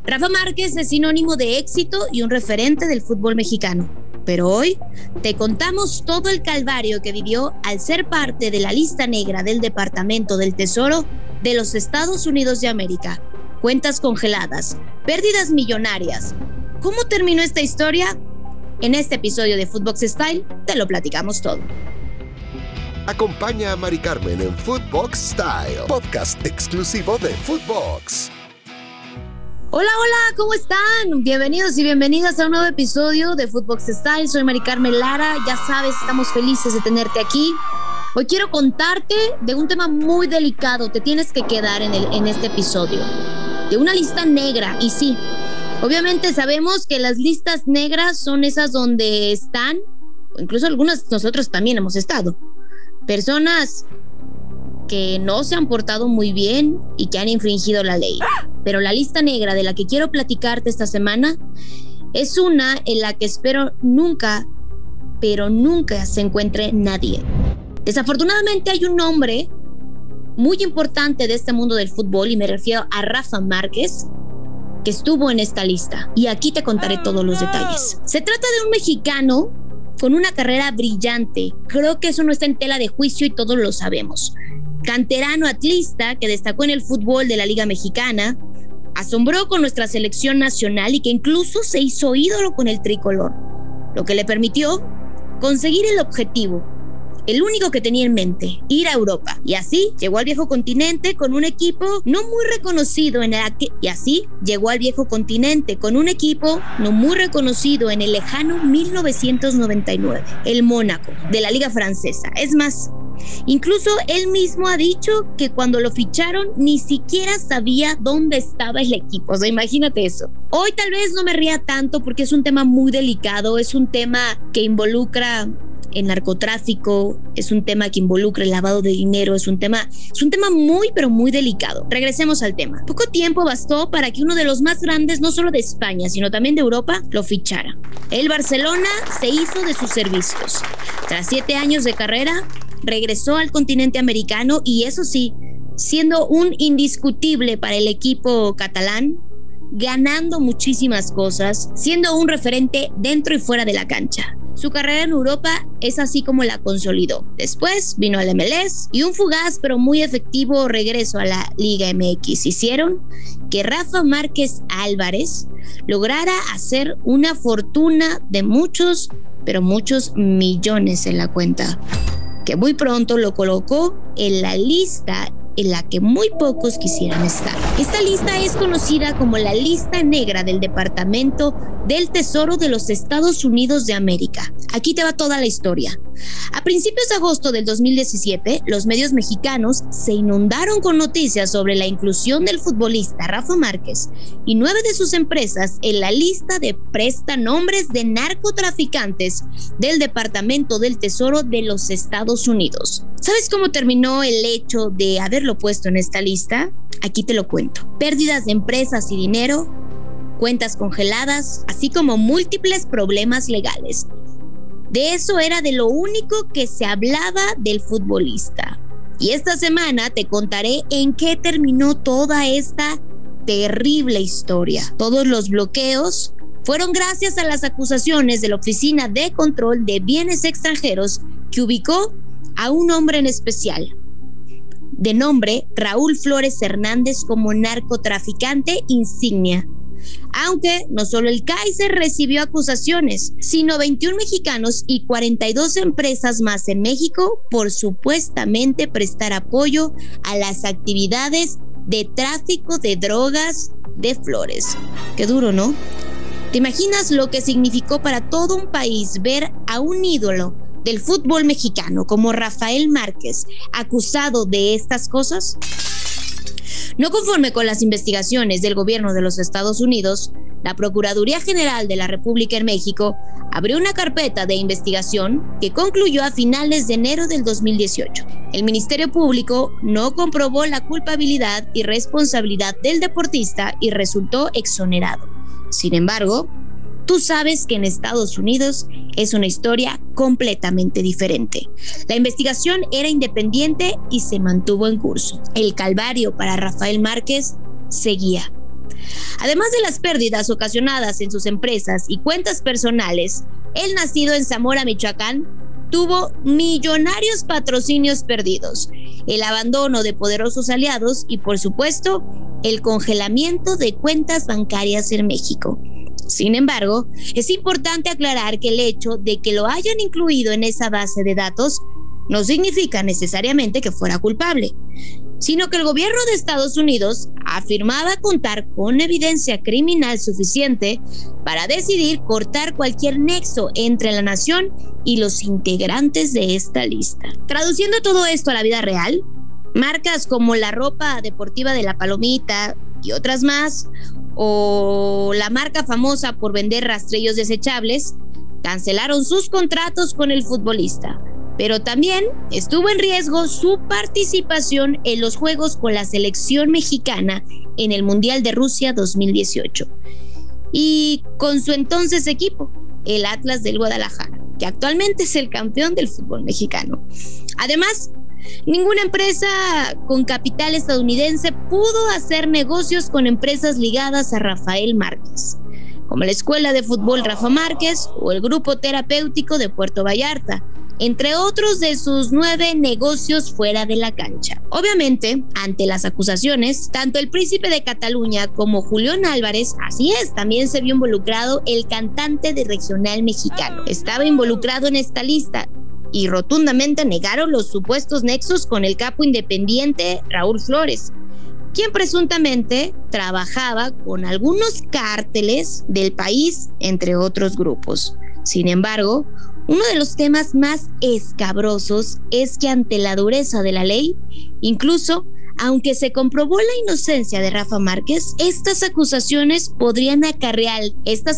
Rafa Márquez es sinónimo de éxito y un referente del fútbol mexicano. Pero hoy te contamos todo el calvario que vivió al ser parte de la lista negra del Departamento del Tesoro de los Estados Unidos de América. Cuentas congeladas, pérdidas millonarias. ¿Cómo terminó esta historia? En este episodio de Footbox Style te lo platicamos todo. Acompaña a Mari Carmen en Footbox Style, podcast exclusivo de Footbox. Hola, ¿cómo están? Bienvenidos y bienvenidas a un nuevo episodio de Footbox Style. Soy Mari Carmen Lara, ya sabes, estamos felices de tenerte aquí. Hoy quiero contarte de un tema muy delicado, te tienes que quedar en este episodio, de una lista negra. Y sí, obviamente sabemos que las listas negras son esas donde están, incluso algunas nosotros también hemos estado, personas que no se han portado muy bien y que han infringido la ley. Pero la lista negra de la que quiero platicarte esta semana es una en la que espero nunca, pero nunca se encuentre nadie. Desafortunadamente hay un nombre muy importante de este mundo del fútbol y me refiero a Rafa Márquez, que estuvo en esta lista. Y aquí te contaré todos los detalles. Se trata de un mexicano con una carrera brillante. Creo que eso no está en tela de juicio y todos lo sabemos. Canterano atlista que destacó en el fútbol de la Liga Mexicana, asombró con nuestra selección nacional y que incluso se hizo ídolo con el tricolor, lo que le permitió conseguir el objetivo, el único que tenía en mente, ir a Europa. Y así llegó al viejo continente con un equipo no muy reconocido en el lejano 1999, el Mónaco de la Liga Francesa. Es más, incluso él mismo ha dicho que cuando lo ficharon ni siquiera sabía dónde estaba el equipo. O sea, imagínate eso. Hoy tal vez no me ría tanto porque es un tema muy delicado, es un tema que involucra el narcotráfico, es un tema que involucra el lavado de dinero, es un tema muy, pero muy delicado. Regresemos al tema. Poco tiempo bastó para que uno de los más grandes, no solo de España, sino también de Europa, lo fichara. El Barcelona se hizo de sus servicios. Tras 7 años de carrera, regresó al continente americano y eso sí, siendo un indiscutible para el equipo catalán, ganando muchísimas cosas, siendo un referente dentro y fuera de la cancha. Su carrera en Europa es así como la consolidó. Después vino al MLS y un fugaz pero muy efectivo regreso a la Liga MX hicieron que Rafa Márquez Álvarez lograra hacer una fortuna de muchos, pero muchos millones en la cuenta, que muy pronto lo colocó en la lista en la que muy pocos quisieran estar. Esta lista es conocida como la lista negra del Departamento del Tesoro de los Estados Unidos de América. Aquí te va toda la historia. A principios de agosto del 2017, los medios mexicanos se inundaron con noticias sobre la inclusión del futbolista Rafa Márquez y 9 de sus empresas en la lista de prestanombres de narcotraficantes del Departamento del Tesoro de los Estados Unidos. ¿Sabes cómo terminó el hecho de haberlo puesto en esta lista? Aquí te lo cuento. Pérdidas de empresas y dinero, cuentas congeladas, así como múltiples problemas legales. De eso era de lo único que se hablaba del futbolista. Y esta semana te contaré en qué terminó toda esta terrible historia. Todos los bloqueos fueron gracias a las acusaciones de la Oficina de Control de Bienes Extranjeros, que ubicó a un hombre en especial, de nombre Raúl Flores Hernández, como narcotraficante insignia. Aunque no solo el Kaiser recibió acusaciones, sino 21 mexicanos y 42 empresas más en México por supuestamente prestar apoyo a las actividades de tráfico de drogas de Flores. Qué duro, ¿no? ¿Te imaginas lo que significó para todo un país ver a un ídolo del fútbol mexicano como Rafael Márquez acusado de estas cosas? No conforme con las investigaciones del gobierno de los Estados Unidos, la Procuraduría General de la República en México abrió una carpeta de investigación que concluyó a finales de enero del 2018. El Ministerio Público no comprobó la culpabilidad y responsabilidad del deportista y resultó exonerado. Sin embargo, tú sabes que en Estados Unidos es una historia completamente diferente. La investigación era independiente y se mantuvo en curso. El calvario para Rafael Márquez seguía. Además de las pérdidas ocasionadas en sus empresas y cuentas personales, el nacido en Zamora, Michoacán, tuvo millonarios patrocinios perdidos, el abandono de poderosos aliados y, por supuesto, el congelamiento de cuentas bancarias en México. Sin embargo, es importante aclarar que el hecho de que lo hayan incluido en esa base de datos no significa necesariamente que fuera culpable, sino que el gobierno de Estados Unidos afirmaba contar con evidencia criminal suficiente para decidir cortar cualquier nexo entre la nación y los integrantes de esta lista. Traduciendo todo esto a la vida real, marcas como la ropa deportiva de la Palomita y otras más, o la marca famosa por vender rastrillos desechables, cancelaron sus contratos con el futbolista. Pero también estuvo en riesgo su participación en los Juegos con la selección mexicana en el Mundial de Rusia 2018 y con su entonces equipo, el Atlas del Guadalajara, que actualmente es el campeón del fútbol mexicano. Además, ninguna empresa con capital estadounidense pudo hacer negocios con empresas ligadas a Rafael Márquez, como la Escuela de Fútbol Rafa Márquez o el Grupo Terapéutico de Puerto Vallarta, entre otros de sus 9 negocios fuera de la cancha. Obviamente, ante las acusaciones, tanto el príncipe de Cataluña como Julián Álvarez, así es, también se vio involucrado el cantante de regional mexicano. Estaba involucrado en esta lista y rotundamente negaron los supuestos nexos con el capo independiente Raúl Flores, quien presuntamente trabajaba con algunos cárteles del país, entre otros grupos. Sin embargo, uno de los temas más escabrosos es que ante la dureza de la ley, incluso aunque se comprobó la inocencia de Rafa Márquez, estas acusaciones podrían acarrearle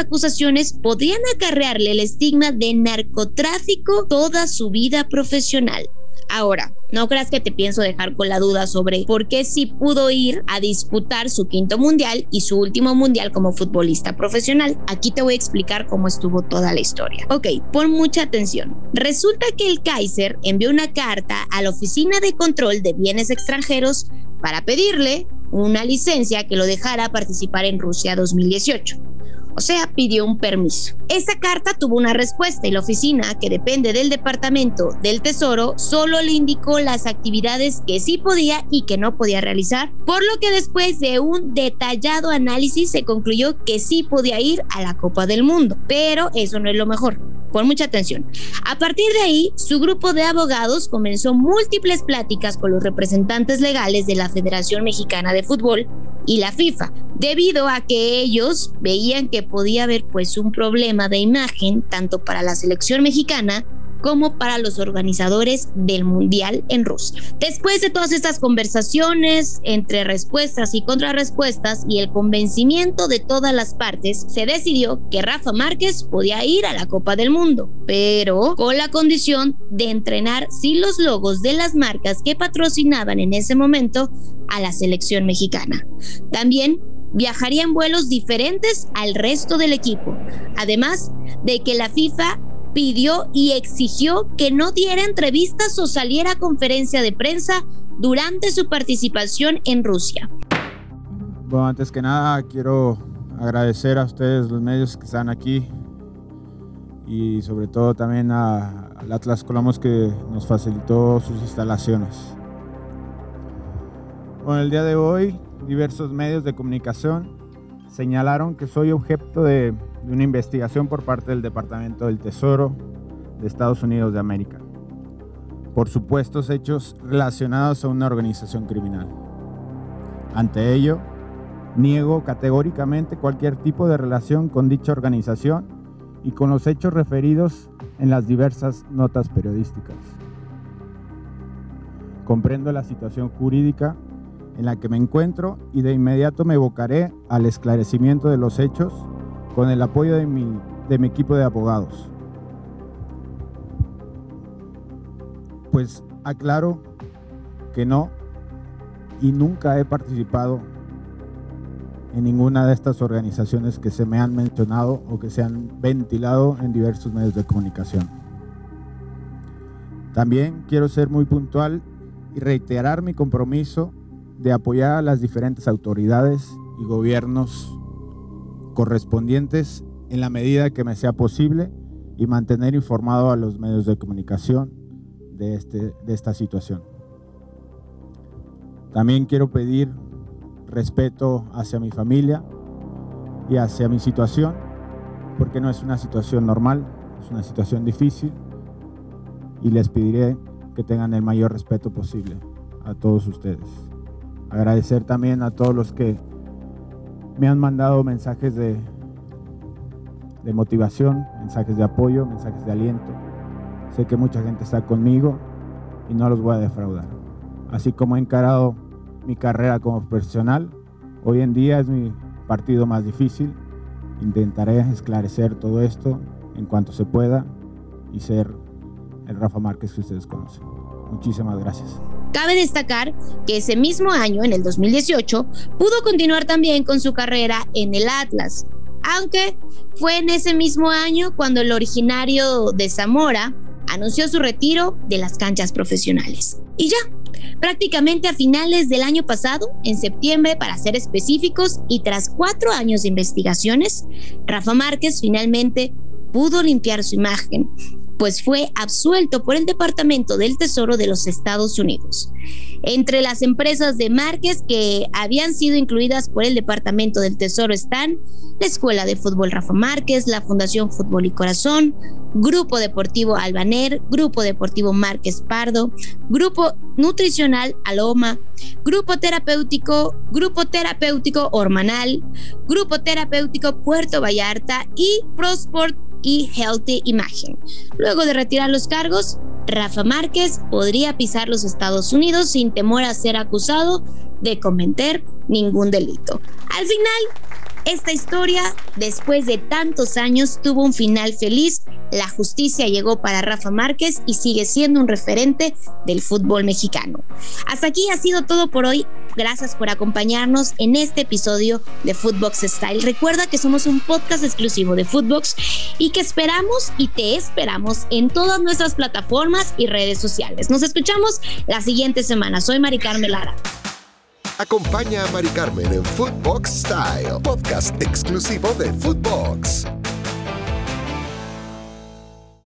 el estigma de narcotráfico toda su vida profesional. Ahora, no creas que te pienso dejar con la duda sobre por qué sí pudo ir a disputar su 5º mundial y su último mundial como futbolista profesional. Aquí te voy a explicar cómo estuvo toda la historia. Ok, pon mucha atención. Resulta que el Kaiser envió una carta a la Oficina de Control de Bienes Extranjeros para pedirle una licencia que lo dejara participar en Rusia 2018. O sea, pidió un permiso. Esa carta tuvo una respuesta y la oficina, que depende del Departamento del Tesoro, solo le indicó las actividades que sí podía y que no podía realizar, por lo que después de un detallado análisis se concluyó que sí podía ir a la Copa del Mundo. Pero eso no es lo mejor. Pon mucha atención. A partir de ahí, su grupo de abogados comenzó múltiples pláticas con los representantes legales de la Federación Mexicana de Fútbol y la FIFA, debido a que ellos veían que podía haber pues un problema de imagen tanto para la selección mexicana como para los organizadores del Mundial en Rusia. Después de todas estas conversaciones entre respuestas y contrarrespuestas y el convencimiento de todas las partes, se decidió que Rafa Márquez podía ir a la Copa del Mundo, pero con la condición de entrenar sin los logos de las marcas que patrocinaban en ese momento a la selección mexicana. También viajaría en vuelos diferentes al resto del equipo, además de que la FIFA pidió y exigió que no diera entrevistas o saliera a conferencia de prensa durante su participación en Rusia. Bueno, antes que nada quiero agradecer a ustedes, los medios que están aquí, y sobre todo también al Atlas Colomos que nos facilitó sus instalaciones. Bueno, el día de hoy diversos medios de comunicación señalaron que soy objeto de una investigación por parte del Departamento del Tesoro de Estados Unidos de América por supuestos hechos relacionados a una organización criminal. Ante ello, niego categóricamente cualquier tipo de relación con dicha organización y con los hechos referidos en las diversas notas periodísticas. Comprendo la situación jurídica en la que me encuentro y de inmediato me evocaré al esclarecimiento de los hechos con el apoyo de mi equipo de abogados. Pues aclaro que no y nunca he participado en ninguna de estas organizaciones que se me han mencionado o que se han ventilado en diversos medios de comunicación. También quiero ser muy puntual y reiterar mi compromiso de apoyar a las diferentes autoridades y gobiernos correspondientes en la medida que me sea posible y mantener informado a los medios de comunicación de esta situación. También quiero pedir respeto hacia mi familia y hacia mi situación, porque no es una situación normal, es una situación difícil, y les pediré que tengan el mayor respeto posible a todos ustedes. Agradecer también a todos los que me han mandado mensajes de motivación, mensajes de apoyo, mensajes de aliento. Sé que mucha gente está conmigo y no los voy a defraudar. Así como he encarado mi carrera como profesional, hoy en día es mi partido más difícil. Intentaré esclarecer todo esto en cuanto se pueda y ser el Rafa Márquez que ustedes conocen. Muchísimas gracias. Cabe destacar que ese mismo año, en el 2018, pudo continuar también con su carrera en el Atlas, aunque fue en ese mismo año cuando el originario de Zamora anunció su retiro de las canchas profesionales. Y ya, prácticamente a finales del año pasado, en septiembre para ser específicos, y tras 4 años de investigaciones, Rafa Márquez finalmente pudo limpiar su imagen, pues fue absuelto por el Departamento del Tesoro de los Estados Unidos. Entre las empresas de Márquez que habían sido incluidas por el Departamento del Tesoro están la Escuela de Fútbol Rafa Márquez, la Fundación Fútbol y Corazón, Grupo Deportivo Albaner, Grupo Deportivo Márquez Pardo, Grupo Nutricional Aloma, Grupo Terapéutico Ormanal, Grupo Terapéutico Puerto Vallarta y Prosport y Healthy Imagen. Luego de retirar los cargos, Rafa Márquez podría pisar los Estados Unidos sin temor a ser acusado de cometer ningún delito. Al final, esta historia, después de tantos años, tuvo un final feliz. La justicia llegó para Rafa Márquez y sigue siendo un referente del fútbol mexicano. Hasta aquí ha sido todo por hoy. Gracias por acompañarnos en este episodio de Footbox Style. Recuerda que somos un podcast exclusivo de Footbox y que esperamos y te esperamos en todas nuestras plataformas y redes sociales. Nos escuchamos la siguiente semana. Soy Mari Carmen Lara. Acompaña a Mari Carmen en Footbox Style, podcast exclusivo de Footbox.